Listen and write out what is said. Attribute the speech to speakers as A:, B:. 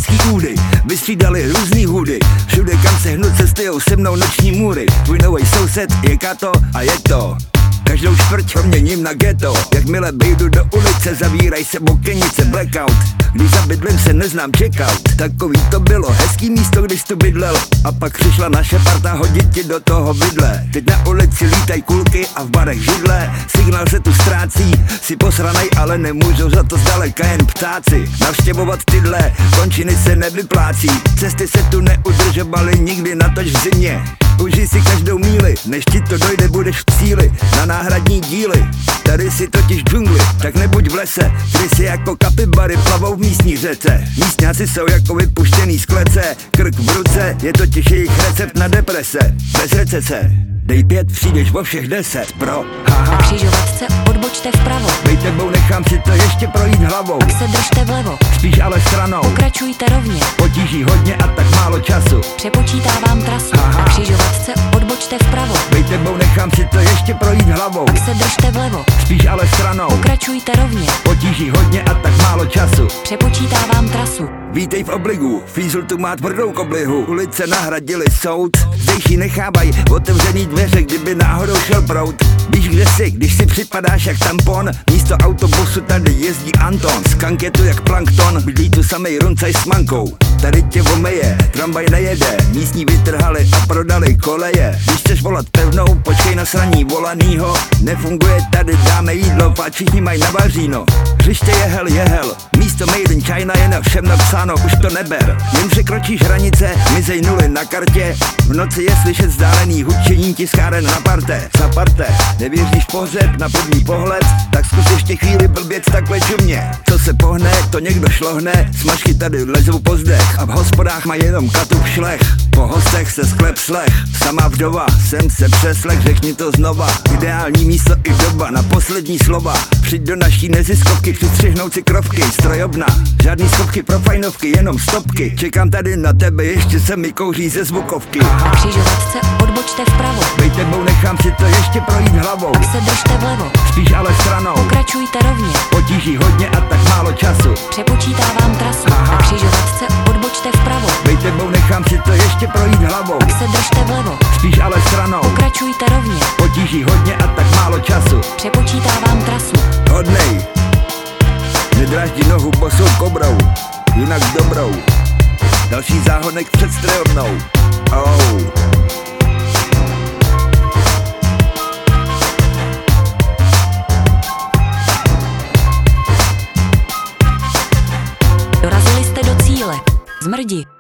A: hezký údy, vystřídali různý hůdy. Všude kam se hnu cestujou se mnou noční můry. Tvůj novej soused je Kato a je to každou čtvrť proměním na ghetto. Jakmile vyjdu do ulice, zavírají se okenice, blackout. Když za bydlem se neznám checkout. Takový to bylo hezký místo, když tu bydlel. A pak přišla naše parta hodit ti do toho bydle. Teď na ulici lítají kulky a v barech židle. Signál se tu ztrácí, si posranej, ale nemůžou za to zdaleka jen ptáci. Navštěvovat tyhle končiny se nevyplácí. Cesty se tu neudržovaly nikdy, natož v zimě. Užij si každou míli, než ti to dojde, budeš v cíli. Na náhradní díly, tady si totiž džungli. Tak nebuď v lese, kdy si jako kapibary plavou v místní řece. Místňáci jsou jako vypuštěný z klece. Krk v ruce, je totiž jejich recept na deprese. Bez recese, dej 5, přijdeš o všech 10, pro.
B: Na křižovatce odbočte vpravo.
A: Bej tebou, nechám si to ještě projít hlavou.
B: Pak se držte vlevo,
A: Spíš ale stranou.
B: pokračujte rovně.
A: Potíží hodně a tak málo času.
B: Přepočítávám trasu. Na křižovatce odbočte vpravo.
A: Bej tebou, nechám si to ještě projít hlavou.
B: Pak se držte vlevo,
A: Spíš ale stranou.
B: pokračujte rovně.
A: Potíží hodně a tak málo času.
B: Přepočítávám trasu.
A: Vítej v obligu, Fízl tu má tvrdou koblihu. Ulice nahradili soud, zdejší nechávaj otevřený dveře, kdyby náhodou šel proud. Víš kde jsi, když si připadáš jak tampon. Místo autobusu tady jezdí Anton. Skank je tu jak plankton, bydlí tu samej runcaj s mankou. Tady tě omeje, tramvaj nejede. Místní vytrhali a prodali koleje. Když chceš volat pevnou, počkej na sraní volanýho. Nefunguje tady, dáme jídlo, páč všichni mají navaříno. Hřiště je hel, místo Made in China je na všem napsáno, už to neber. Jen překročíš hranice, mizej nuly na kartě. V noci je slyšet vzdálený hučení tiskáren na parte. Za parte, nevěříš pohřeb na první pohled, tak zkus ještě chvíli blběc takhle čumě. Co se pohne, to někdo šlohne, smažky tady lezou po zdech. A v hospodách má jenom Katův šlech. Po hostech se sklep slech, sama vdova, jsem se přeslech, řekni to znova. Ideální místo i doba na poslední slova. Přijď do naší neziskovky, přistřihnout si krovky. Strojobna, žádný schopky pro fajnovky, jenom stopky. Čekám tady na tebe, ještě se mi kouří ze zvukovky.
B: Na křižovatce odbočte vpravo.
A: Bej tebou, nechám si to ještě projít hlavou.
B: Pak se držte vlevo,
A: Spíš ale stranou.
B: pokračujte rovně.
A: Potíží hodně a tak málo času.
B: Přepočítávám trasu. Na křižovatce odbočte vpravo.
A: Bej tebou, nechám si to ještě projít hlavou.
B: Pak se držte vlevo,
A: Spíš ale stranou.
B: pokračujte rovně.
A: Potíží hodně a tak málo času.
B: Přepočítávám trasu.
A: Hodnej, nedráždí nohu bosou kobrou, jinak dobrou. Další záhonek před strojovnou. Oh.
B: Dorazili jste do cíle. Zmrdi.